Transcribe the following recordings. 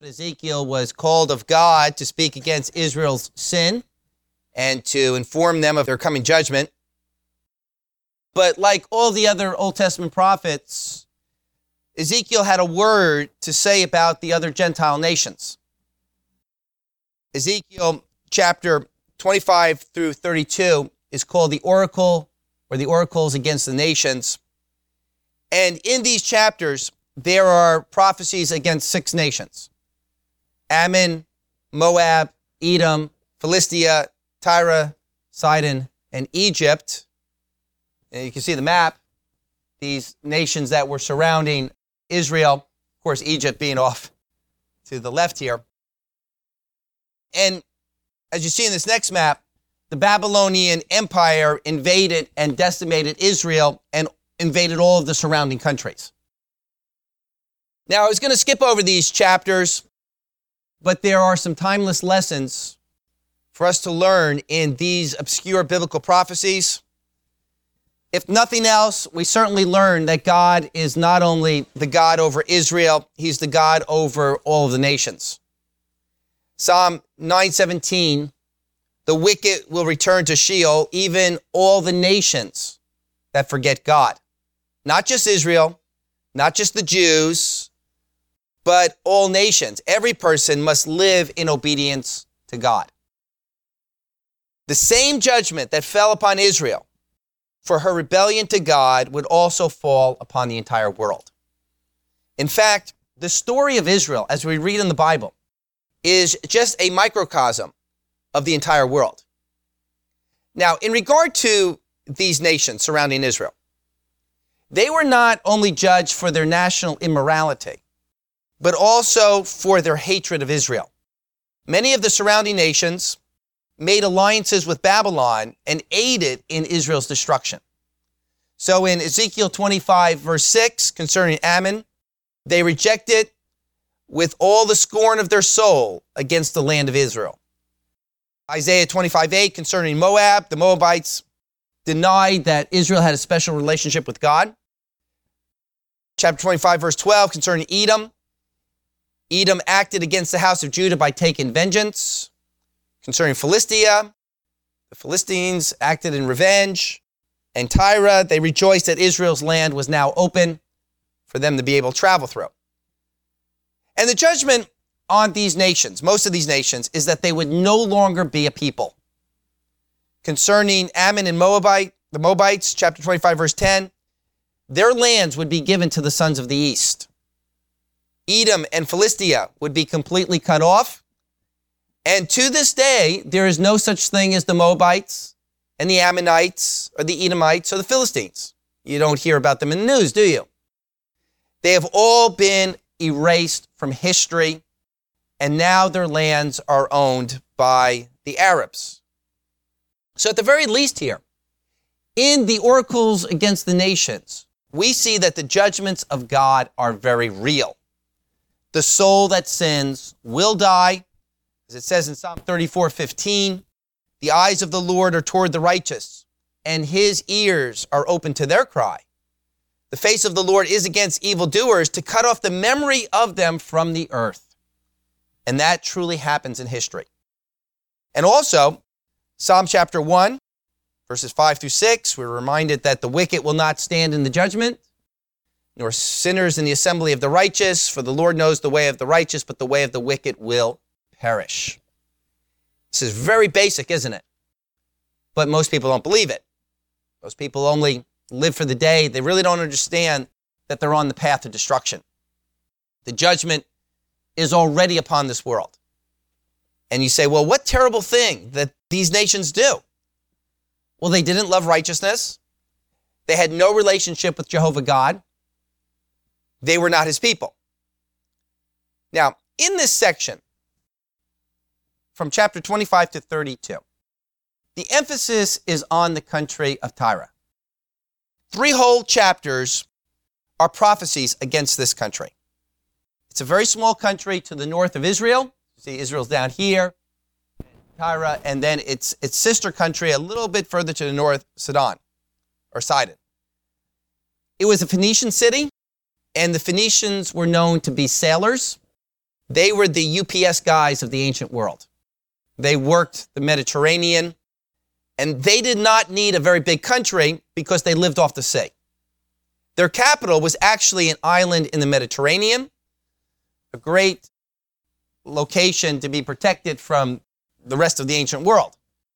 Ezekiel was called of God to speak against Israel's sin and to inform them of their coming judgment. But like all the other Old Testament prophets, Ezekiel had a word to say about the other Gentile nations. Ezekiel chapter 25 through 32 is called the oracle or the oracles against the nations. And in these chapters, there are prophecies against 6 nations: Ammon, Moab, Edom, Philistia, Tyre, Sidon, and Egypt. And you can see the map, these nations that were surrounding Israel, of course, Egypt being off to the left here. And as you see in this next map, the Babylonian Empire invaded and decimated Israel and invaded all of the surrounding countries. Now, I was going to skip over these chapters, but there are some timeless lessons for us to learn in these obscure biblical prophecies. If nothing else, we certainly learn that God is not only the God over Israel, he's the God over all of the nations. Psalm 9:17, the wicked will return to Sheol, even all the nations that forget God. Not just Israel, not just the Jews, but all nations. Every person must live in obedience to God. The same judgment that fell upon Israel for her rebellion to God would also fall upon the entire world. In fact, the story of Israel, as we read in the Bible, is just a microcosm of the entire world. Now, in regard to these nations surrounding Israel, they were not only judged for their national immorality, but also for their hatred of Israel. Many of the surrounding nations made alliances with Babylon and aided in Israel's destruction. So in Ezekiel 25, verse 6, concerning Ammon, they rejected with all the scorn of their soul against the land of Israel. Isaiah 25:8, concerning Moab, the Moabites denied that Israel had a special relationship with God. Chapter 25, verse 12, concerning Edom, Edom acted against the house of Judah by taking vengeance. Concerning Philistia, the Philistines acted in revenge. And Tyre, they rejoiced that Israel's land was now open for them to be able to travel through. And the judgment on these nations, most of these nations, is that they would no longer be a people. Concerning Ammon and Moabite, the Moabites, chapter 25, verse 10, their lands would be given to the sons of the east. Edom and Philistia would be completely cut off. And to this day, there is no such thing as the Moabites and the Ammonites or the Edomites or the Philistines. You don't hear about them in the news, do you? They have all been erased from history, and now their lands are owned by the Arabs. So at the very least here, in the oracles against the nations, we see that the judgments of God are very real. The soul that sins will die. As it says in Psalm 34:15, the eyes of the Lord are toward the righteous, and his ears are open to their cry. The face of the Lord is against evildoers, to cut off the memory of them from the earth. And that truly happens in history. And also, Psalm chapter 1, verses 5 through 6, we're reminded that the wicked will not stand in the judgment, nor sinners in the assembly of the righteous, for the Lord knows the way of the righteous, but the way of the wicked will perish. This is very basic, isn't it? But most people don't believe it. Most people only live for the day. They really don't understand that they're on the path of destruction. The judgment is already upon this world. And you say, well, what terrible thing that these nations do? Well, they didn't love righteousness. They had no relationship with Jehovah God. They were not his people. Now, in this section, from chapter 25 to 32, the emphasis is on the country of Tyre. 3 whole chapters are prophecies against this country. It's a very small country to the north of Israel. You see, Israel's down here, Tyre, and then its sister country a little bit further to the north, Sidon. It was a Phoenician city, and the Phoenicians were known to be sailors. They were the UPS guys of the ancient world. They worked the Mediterranean, and they did not need a very big country because they lived off the sea. Their capital was actually an island in the Mediterranean, a great location to be protected from the rest of the ancient world.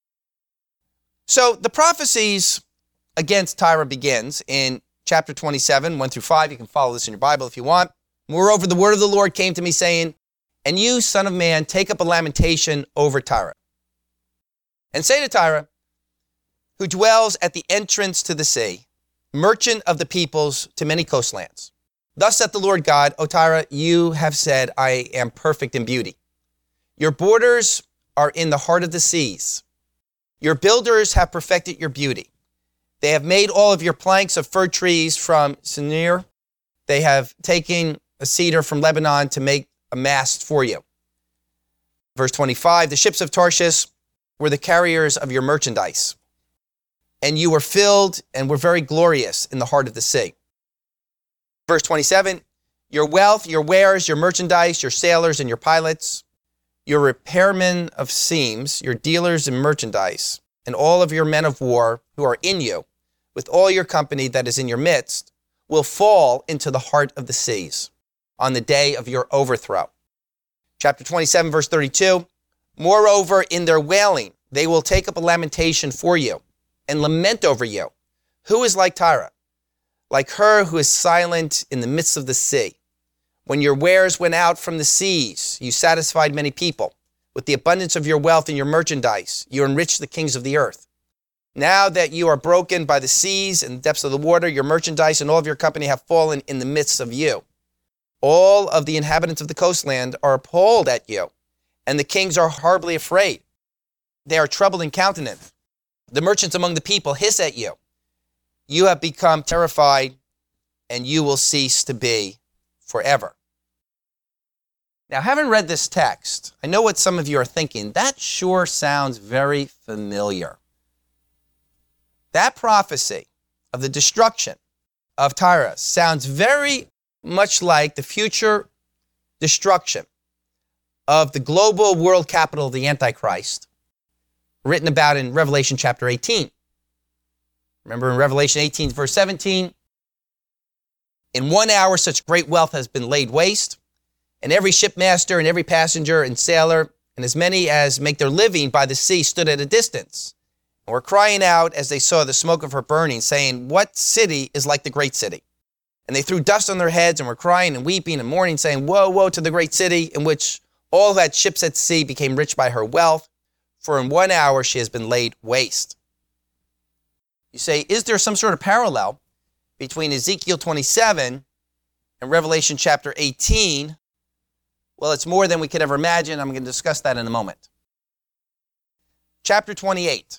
So the prophecies against Tyre begins in chapter 27, 1 through 5. You can follow this in your Bible if you want. Moreover, the word of the Lord came to me saying, and you, son of man, take up a lamentation over Tyre. And say to Tyre, who dwells at the entrance to the sea, merchant of the peoples to many coastlands. Thus saith the Lord God, O Tyre, you have said, I am perfect in beauty. Your borders are in the heart of the seas. Your builders have perfected your beauty. They have made all of your planks of fir trees from Sinir. They have taken a cedar from Lebanon to make a mast for you. Verse 25, the ships of Tarshish were the carriers of your merchandise, and you were filled and were very glorious in the heart of the sea. Verse 27, your wealth, your wares, your merchandise, your sailors and your pilots, your repairmen of seams, your dealers in merchandise, and all of your men of war who are in you, with all your company that is in your midst, will fall into the heart of the seas on the day of your overthrow. Chapter 27, verse 32, moreover, in their wailing, they will take up a lamentation for you and lament over you. Who is like Tyre? Like her who is silent in the midst of the sea. When your wares went out from the seas, you satisfied many people. With the abundance of your wealth and your merchandise, you enriched the kings of the earth. Now that you are broken by the seas and the depths of the water, your merchandise and all of your company have fallen in the midst of you. All of the inhabitants of the coastland are appalled at you, and the kings are horribly afraid. They are troubled in countenance. The merchants among the people hiss at you. You have become terrified, and you will cease to be forever. Now, having read this text, I know what some of you are thinking. That sure sounds very familiar. That prophecy of the destruction of Tyre sounds very much like the future destruction of the global world capital of the Antichrist, written about in Revelation chapter 18. Remember in Revelation 18, verse 17, in 1 hour such great wealth has been laid waste, and every shipmaster and every passenger and sailor, and as many as make their living by the sea stood at a distance, and were crying out as they saw the smoke of her burning, saying, what city is like the great city? And they threw dust on their heads and were crying and weeping and mourning, saying, woe, woe to the great city, in which all who had ships at sea became rich by her wealth, for in 1 hour she has been laid waste. You say, is there some sort of parallel between Ezekiel 27 and Revelation chapter 18? Well, it's more than we could ever imagine. I'm going to discuss that in a moment. Chapter 28,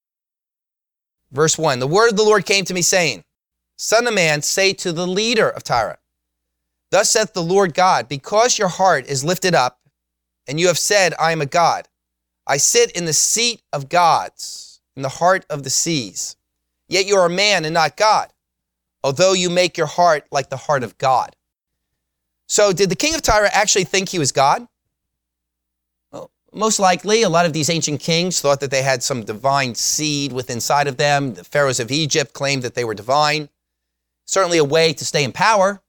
verse 1. The word of the Lord came to me, saying, Son of man, say to the leader of Tyre, thus saith the Lord God, because your heart is lifted up, and you have said, I am a God. I sit in the seat of gods, in the heart of the seas. Yet you are a man and not God, although you make your heart like the heart of God. So did the king of Tyre actually think he was God? Well, most likely, a lot of these ancient kings thought that they had some divine seed within inside of them. The pharaohs of Egypt claimed that they were divine. Certainly a way to stay in power.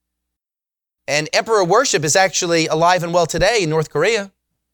And emperor worship is actually alive and well today in North Korea.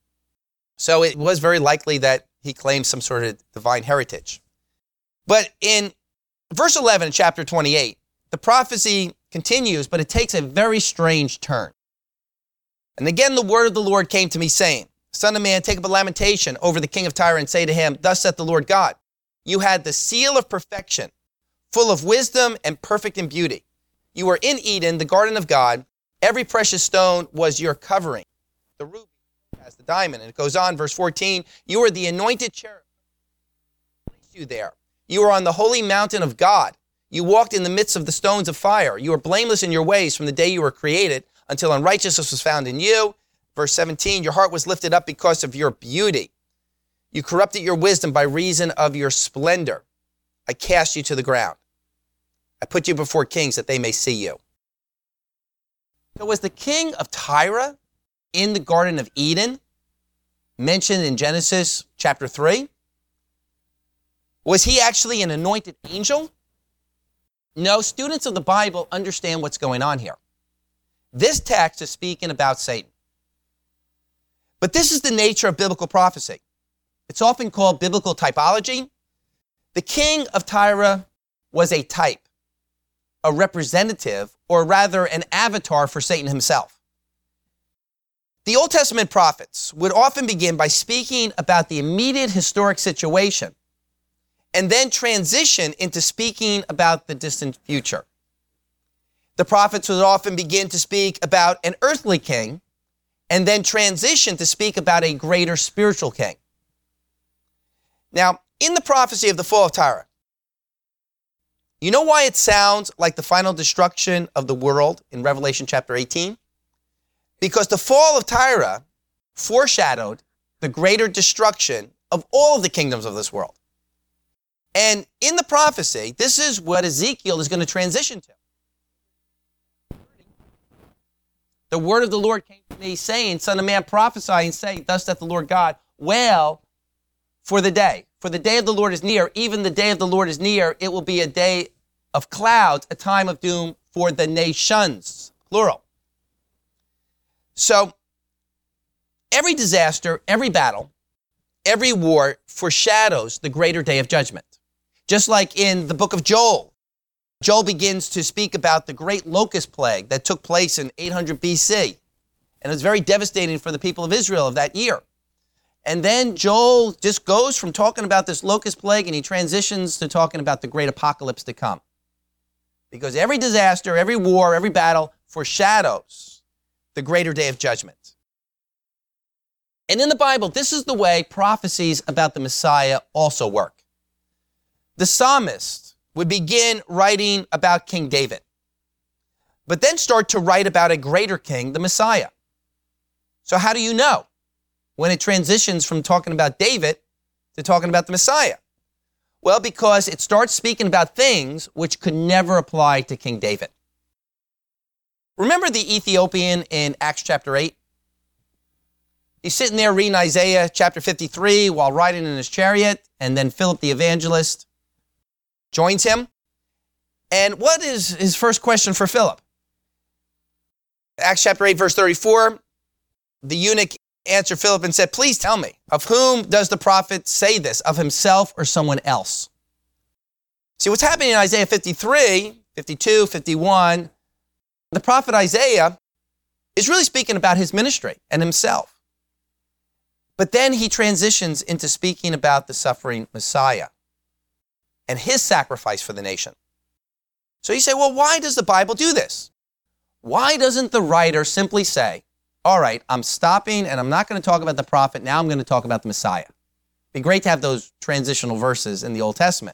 So it was very likely that he claimed some sort of divine heritage. But in verse 11 in chapter 28, the prophecy continues, but it takes a very strange turn. And again, the word of the Lord came to me, saying, Son of man, take up a lamentation over the king of Tyre and say to him, thus saith the Lord God, you had the seal of perfection, full of wisdom and perfect in beauty. You were in Eden, the garden of God. Every precious stone was your covering. The ruby has the diamond. And it goes on, verse 14, you are the anointed cherub. Placed you there. You are on the holy mountain of God. You walked in the midst of the stones of fire. You were blameless in your ways from the day you were created until unrighteousness was found in you. Verse 17, your heart was lifted up because of your beauty. You corrupted your wisdom by reason of your splendor. I cast you to the ground. I put you before kings that they may see you. So was the king of Tyre in the Garden of Eden, mentioned in Genesis chapter 3? Was he actually an anointed angel? No, students of the Bible understand what's going on here. This text is speaking about Satan. But this is the nature of biblical prophecy. It's often called biblical typology. The king of Tyre was a type, a representative, or rather an avatar for Satan himself. The Old Testament prophets would often begin by speaking about the immediate historic situation and then transition into speaking about the distant future. The prophets would often begin to speak about an earthly king and then transition to speak about a greater spiritual king. Now, in the prophecy of the fall of Tyre, you know why it sounds like the final destruction of the world in Revelation chapter 18? Because the fall of Tyre foreshadowed the greater destruction of all of the kingdoms of this world. And in the prophecy, this is what Ezekiel is going to transition to. The word of the Lord came to me saying, Son of man, prophesy and say, Thus saith the Lord God, wail for the day of the Lord is near, even the day of the Lord is near. It will be a day of clouds, a time of doom for the nations, plural. So every disaster, every battle, every war foreshadows the greater day of judgment. Just like in the book of Joel, Joel begins to speak about the great locust plague that took place in 800 BC. And it was very devastating for the people of Israel of that year. And then Joel just goes from talking about this locust plague and he transitions to talking about the great apocalypse to come. Because every disaster, every war, every battle foreshadows the greater day of judgment. And in the Bible, this is the way prophecies about the Messiah also work. The psalmist would begin writing about King David, but then start to write about a greater king, the Messiah. So how do you know when it transitions from talking about David to talking about the Messiah? Well, because it starts speaking about things which could never apply to King David. Remember the Ethiopian in Acts chapter 8? He's sitting there reading Isaiah chapter 53 while riding in his chariot, and then Philip the evangelist joins him. And what is his first question for Philip? Acts chapter 8, verse 34, the eunuch answered Philip and said, Please tell me, of whom does the prophet say this, of himself or someone else? See, what's happening in Isaiah 53, 52, 51, the prophet Isaiah is really speaking about his ministry and himself. But then he transitions into speaking about the suffering Messiah and his sacrifice for the nation. So you say, well, why does the Bible do this? Why doesn't the writer simply say, all right, I'm stopping and I'm not going to talk about the prophet. Now I'm going to talk about the Messiah. It'd be great to have those transitional verses in the Old Testament.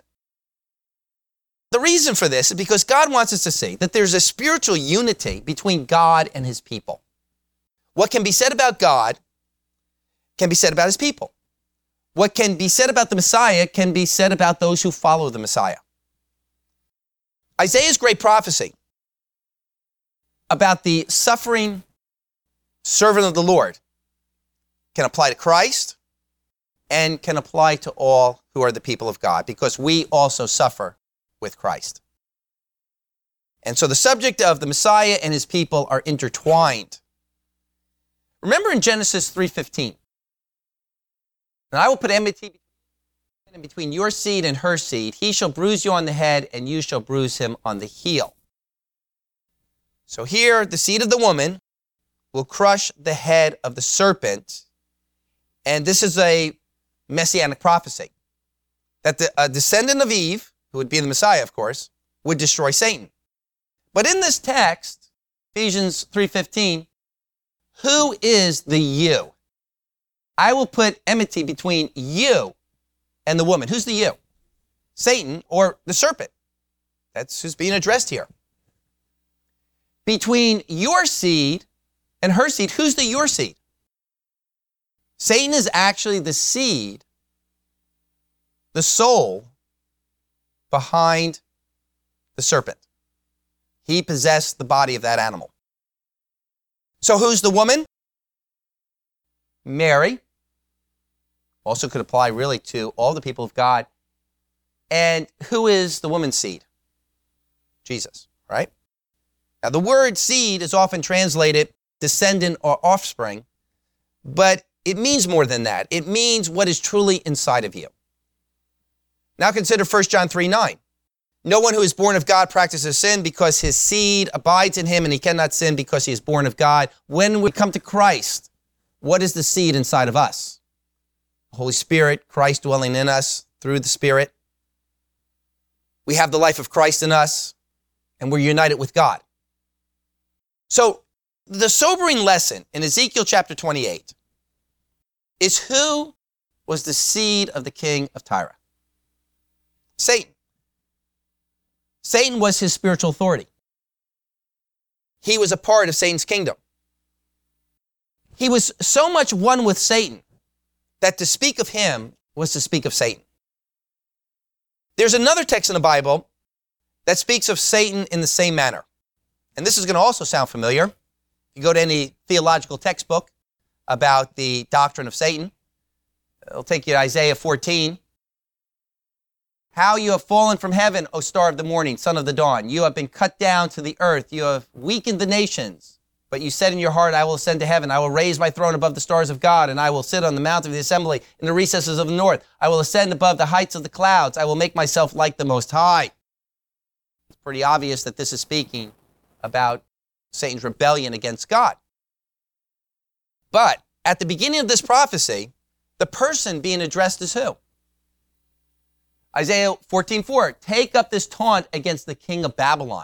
The reason for this is because God wants us to see that there's a spiritual unity between God and his people. What can be said about God can be said about his people. What can be said about the Messiah can be said about those who follow the Messiah. Isaiah's great prophecy about the suffering servant of the Lord can apply to Christ and can apply to all who are the people of God, because we also suffer with Christ. And so the subject of the Messiah and his people are intertwined. Remember in Genesis 3:15, and I will put enmity between your seed and her seed. He shall bruise you on the head, and you shall bruise him on the heel. So here, the seed of the woman will crush the head of the serpent. And this is a messianic prophecy, that a descendant of Eve, who would be the Messiah, of course, would destroy Satan. But in this text, Ephesians 3:15, who is the you? I will put enmity between you and the woman. Who's the you? Satan, or the serpent. That's who's being addressed here. Between your seed and her seed, who's the your seed? Satan is actually the seed, the soul behind the serpent. He possessed the body of that animal. So who's the woman? Mary. Also could apply really to all the people of God. And who is the woman's seed? Jesus, right? Now, the word seed is often translated descendant or offspring, but it means more than that. It means what is truly inside of you. Now consider 1 John 3:9. No one who is born of God practices sin because his seed abides in him, and he cannot sin because he is born of God. When we come to Christ, what is the seed inside of us? The Holy Spirit, Christ dwelling in us through the Spirit. We have the life of Christ in us, and we're united with God. So the sobering lesson in Ezekiel chapter 28 is who was the seed of the king of Tyre? Satan. Satan was his spiritual authority. He was a part of Satan's kingdom. He was so much one with Satan that to speak of him was to speak of Satan. There's another text in the Bible that speaks of Satan in the same manner. And this is going to also sound familiar. If you go to any theological textbook about the doctrine of Satan, it'll take you to Isaiah 14. How you have fallen from heaven, O star of the morning, son of the dawn. You have been cut down to the earth. You have weakened the nations. But you said in your heart, I will ascend to heaven. I will raise my throne above the stars of God, and I will sit on the mount of the assembly in the recesses of the north. I will ascend above the heights of the clouds. I will make myself like the Most High. It's pretty obvious that this is speaking about Satan's rebellion against God. But at the beginning of this prophecy, the person being addressed is who? Isaiah 14:4, take up this taunt against the king of Babylon.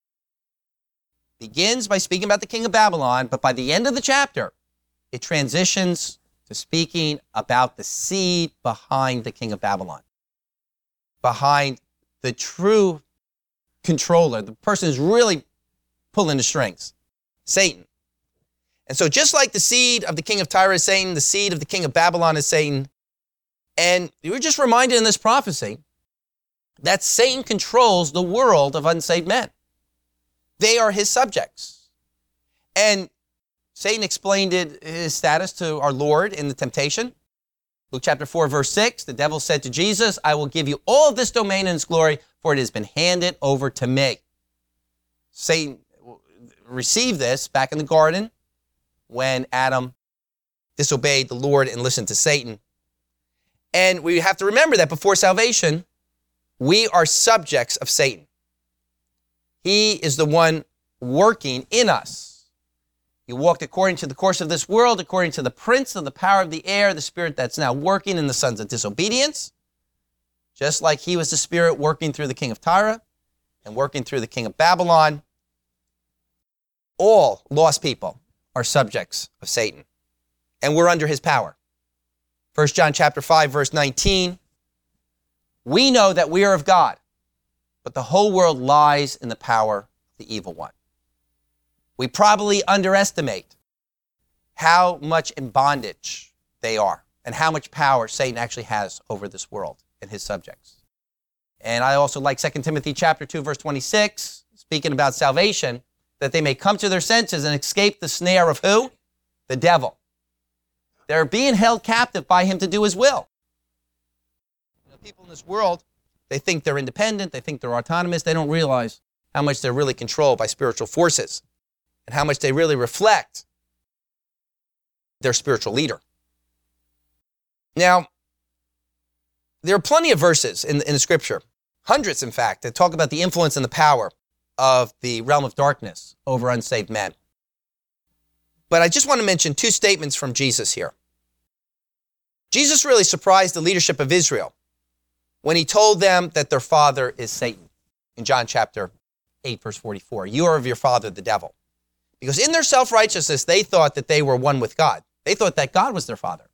Begins by speaking about the king of Babylon, but by the end of the chapter, it transitions to speaking about the seed behind the king of Babylon, behind the true controller, the person who's really pulling the strings, Satan. And so just like the seed of the king of Tyre is Satan, the seed of the king of Babylon is Satan. And you were just reminded in this prophecy that Satan controls the world of unsaved men. They are his subjects. And Satan explained his status to our Lord in the temptation. Luke chapter 4, verse 6, the devil said to Jesus, I will give you all of this domain and its glory, for it has been handed over to me. Satan received this back in the garden when Adam disobeyed the Lord and listened to Satan. And we have to remember that before salvation, we are subjects of Satan. He is the one working in us. You walked according to the course of this world, according to the prince of the power of the air, the spirit that's now working in the sons of disobedience, just like he was the spirit working through the king of Tyre and working through the king of Babylon. All lost people are subjects of Satan, and we're under his power. 1 John chapter 5, verse 19, we know that we are of God, but the whole world lies in the power of the evil one. We probably underestimate how much in bondage they are and how much power Satan actually has over this world and his subjects. And I also like 2 Timothy chapter 2, verse 26, speaking about salvation, that they may come to their senses and escape the snare of who? The devil. They're being held captive by him to do his will. People in this world, they think they're independent, they think they're autonomous, they don't realize how much they're really controlled by spiritual forces and how much they really reflect their spiritual leader. Now, there are plenty of verses in the scripture, hundreds in fact, that talk about the influence and the power of the realm of darkness over unsaved men. But I just want to mention two statements from Jesus here. Jesus really surprised the leadership of Israel when he told them that their father is Satan. In John chapter 8, verse 44, you are of your father, the devil. Because in their self-righteousness, they thought that they were one with God. They thought that God was their father.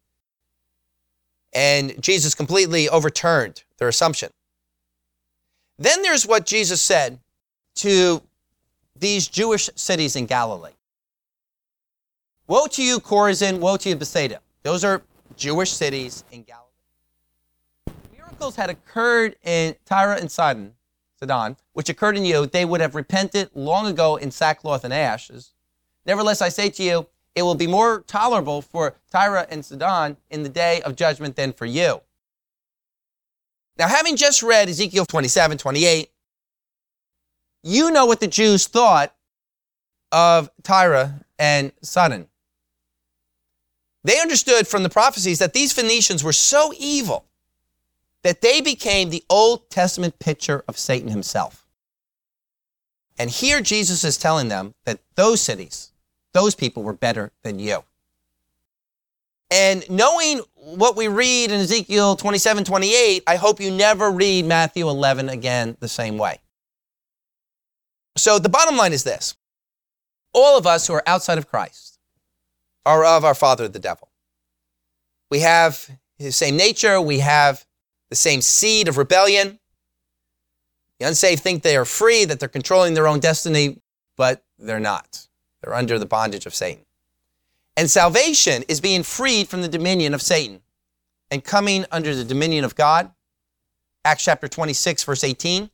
And Jesus completely overturned their assumption. Then there's what Jesus said to these Jewish cities in Galilee. Woe to you, Chorazin, woe to you, Bethsaida. Those are Jewish cities in Galilee. Miracles had occurred in Tyre and Sidon, which occurred in you, they would have repented long ago in sackcloth and ashes. Nevertheless, I say to you, it will be more tolerable for Tyre and Sidon in the day of judgment than for you. Now, having just read Ezekiel 27, 28, you know what the Jews thought of Tyre and Sidon. They understood from the prophecies that these Phoenicians were so evil that they became the Old Testament picture of Satan himself. And here Jesus is telling them that those cities, those people were better than you. And knowing what we read in Ezekiel 27, 28, I hope you never read Matthew 11 again the same way. So the bottom line is this. All of us who are outside of Christ are of our father, the devil. We have his same nature. We have the same seed of rebellion. The unsaved think they are free, that they're controlling their own destiny, but they're not. They're under the bondage of Satan. And salvation is being freed from the dominion of Satan and coming under the dominion of God. Acts chapter 26, verse 18.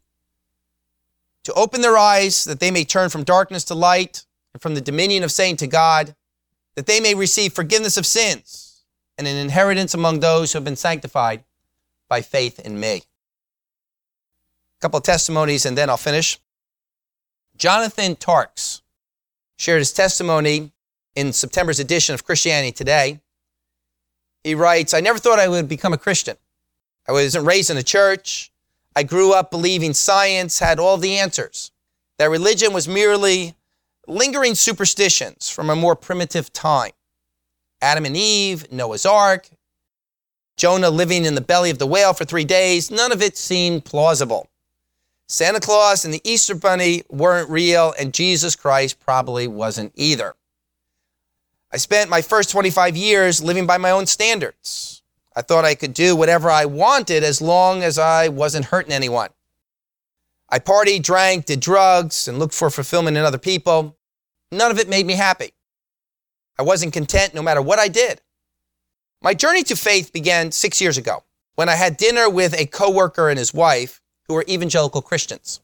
To open their eyes that they may turn from darkness to light and from the dominion of Satan to God, that they may receive forgiveness of sins and an inheritance among those who have been sanctified by faith in me. A couple of testimonies and then I'll finish. Jonathan Tarks shared his testimony in September's edition of Christianity Today. He writes, I never thought I would become a Christian. I wasn't raised in a church. I grew up believing science had all the answers, that religion was merely lingering superstitions from a more primitive time. Adam and Eve, Noah's Ark, Jonah living in the belly of the whale for 3 days, none of it seemed plausible. Santa Claus and the Easter Bunny weren't real, and Jesus Christ probably wasn't either. I spent my first 25 years living by my own standards. I thought I could do whatever I wanted as long as I wasn't hurting anyone. I partied, drank, did drugs, and looked for fulfillment in other people. None of it made me happy. I wasn't content no matter what I did. My journey to faith began 6 years ago when I had dinner with a coworker and his wife who were evangelical Christians.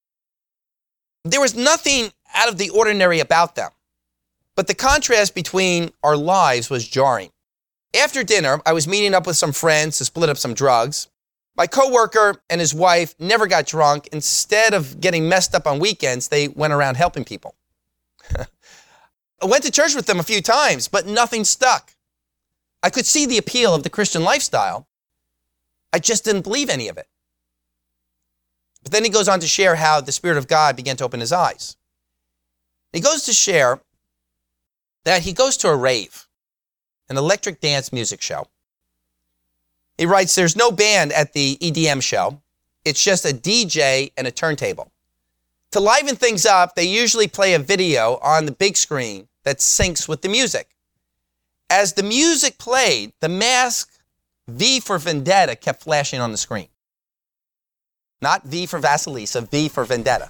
There was nothing out of the ordinary about them, but the contrast between our lives was jarring. After dinner, I was meeting up with some friends to split up some drugs. My coworker and his wife never got drunk. Instead of getting messed up on weekends, they went around helping people. I went to church with them a few times, but nothing stuck. I could see the appeal of the Christian lifestyle. I just didn't believe any of it. But then he goes on to share how the Spirit of God began to open his eyes. He goes to share that he goes to a rave, an electric dance music show. He writes, there's no band at the EDM show. It's just a DJ and a turntable. To liven things up, they usually play a video on the big screen that syncs with the music. As the music played, the mask V for Vendetta kept flashing on the screen. Not V for Vasilisa, V for Vendetta.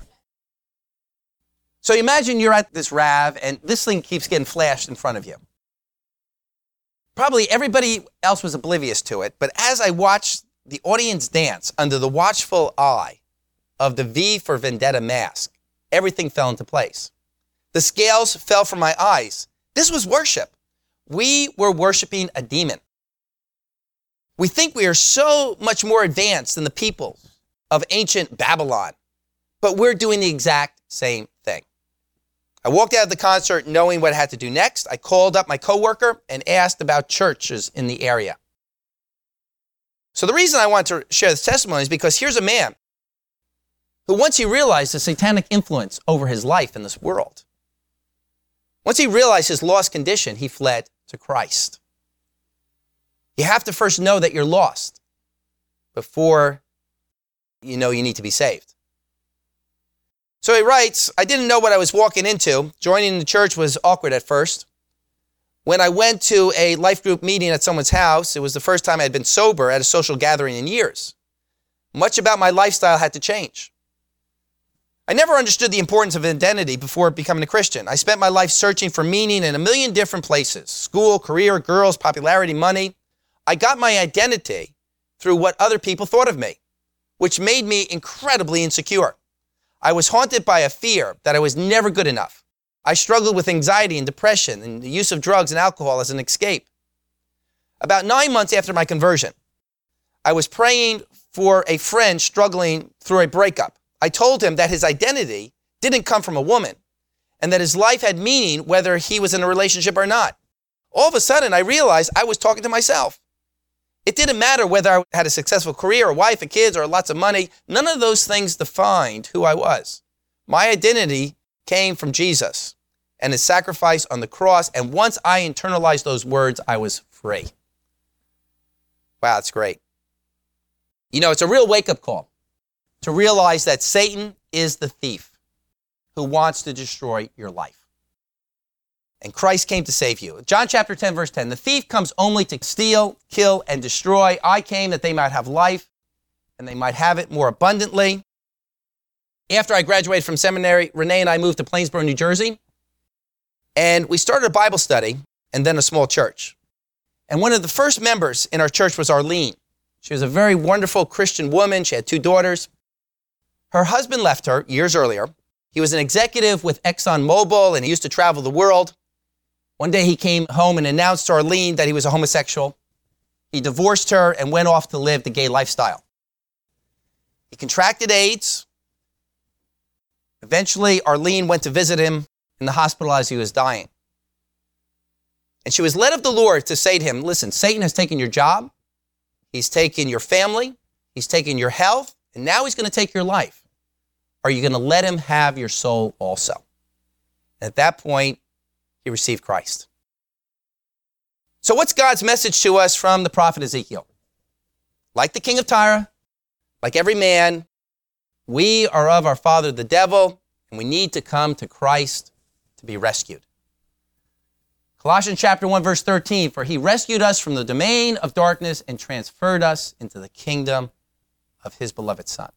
So imagine you're at this rave and this thing keeps getting flashed in front of you. Probably everybody else was oblivious to it, but as I watched the audience dance under the watchful eye of the V for Vendetta mask, everything fell into place. The scales fell from my eyes. This was worship. We were worshiping a demon. We think we are so much more advanced than the people of ancient Babylon, but we're doing the exact same thing. I walked out of the concert knowing what I had to do next. I called up my coworker and asked about churches in the area. So the reason I want to share this testimony is because here's a man who once he realized the satanic influence over his life in this world, once he realized his lost condition, he fled to Christ. You have to first know that you're lost before you know you need to be saved. So he writes, I didn't know what I was walking into. Joining the church was awkward at first. When I went to a life group meeting at someone's house, it was the first time I had been sober at a social gathering in years. Much about my lifestyle had to change. I never understood the importance of identity before becoming a Christian. I spent my life searching for meaning in a million different places: school, career, girls, popularity, money. I got my identity through what other people thought of me, which made me incredibly insecure. I was haunted by a fear that I was never good enough, I struggled with anxiety and depression and the use of drugs and alcohol as an escape. About 9 months after my conversion, I was praying for a friend struggling through a breakup. I told him that his identity didn't come from a woman and that his life had meaning whether he was in a relationship or not. All of a sudden, I realized I was talking to myself. It didn't matter whether I had a successful career, a wife, and kids, or lots of money. None of those things defined who I was. My identity came from Jesus and his sacrifice on the cross. And once I internalized those words, I was free. Wow, that's great. You know, it's a real wake-up call to realize that Satan is the thief who wants to destroy your life. And Christ came to save you. John chapter 10, verse 10, the thief comes only to steal, kill, and destroy. I came that they might have life and they might have it more abundantly. After I graduated from seminary, Renee and I moved to Plainsboro, New Jersey. And we started a Bible study and then a small church. And one of the first members in our church was Arlene. She was a very wonderful Christian woman. She had 2 daughters. Her husband left her years earlier. He was an executive with ExxonMobil and he used to travel the world. One day he came home and announced to Arlene that he was a homosexual. He divorced her and went off to live the gay lifestyle. He contracted AIDS. Eventually, Arlene went to visit him in the hospital as he was dying. And she was led of the Lord to say to him, listen, Satan has taken your job. He's taken your family. He's taken your health. And now he's going to take your life. Are you going to let him have your soul also? And at that point, he received Christ. So what's God's message to us from the prophet Ezekiel? Like the king of Tyre, like every man, we are of our father the devil, and we need to come to Christ to be rescued. Colossians chapter 1, verse 13, for he rescued us from the domain of darkness and transferred us into the kingdom of his beloved Son.